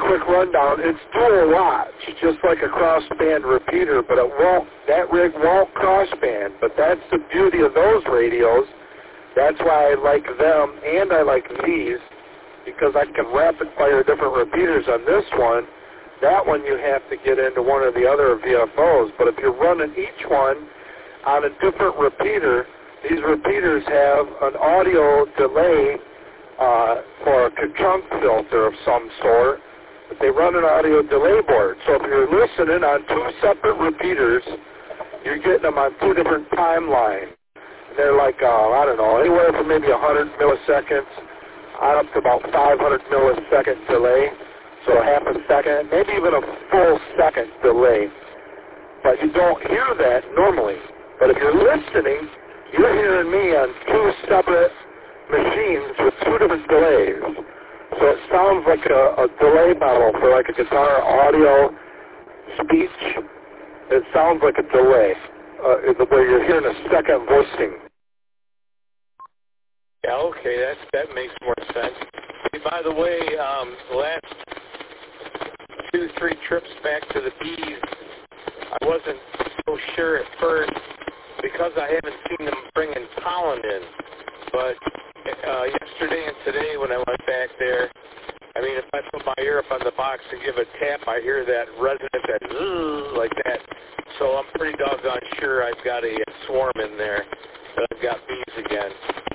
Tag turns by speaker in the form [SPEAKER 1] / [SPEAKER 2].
[SPEAKER 1] quick rundown. It's dual watch, just like a crossband repeater, but that rig won't crossband. But that's the beauty of those radios. That's why I like them, and I like these, because I can rapid fire different repeaters on this one. That one you have to get into one of the other VFOs. But if you're running each one on a different repeater, these repeaters have an audio delay for a chunk filter of some sort, but they run an audio delay board. So if you're listening on two separate repeaters, you're getting them on two different timelines. They're like, I don't know, anywhere from maybe 100 milliseconds on up to about 500 millisecond delay. So half a second, maybe even a full second delay. But you don't hear that normally. But if you're listening, you're hearing me on two separate machines with two different delays. So it sounds like a delay model for like a guitar audio speech. It sounds like a delay, where you're hearing a second voicing.
[SPEAKER 2] Yeah, okay, that makes more sense. Hey, by the way, the last 2-3 trips back to the bees, I wasn't so sure at first because I haven't seen them bringing pollen in. But yesterday and today when I went back there, I mean, if I put my ear up on the box and give a tap, I hear that resonant, that zzz, like that. So I'm pretty doggone sure I've got a swarm in there, that I've got bees again.